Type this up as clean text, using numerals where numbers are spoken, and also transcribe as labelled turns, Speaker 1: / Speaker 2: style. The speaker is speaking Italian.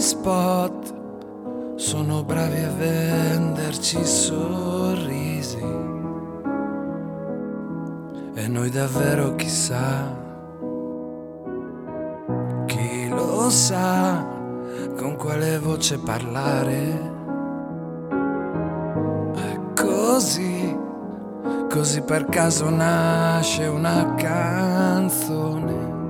Speaker 1: spot sono bravi a venderci sorrisi, e noi davvero chissà, chi lo sa con quale voce parlare. È così per caso nasce una canzone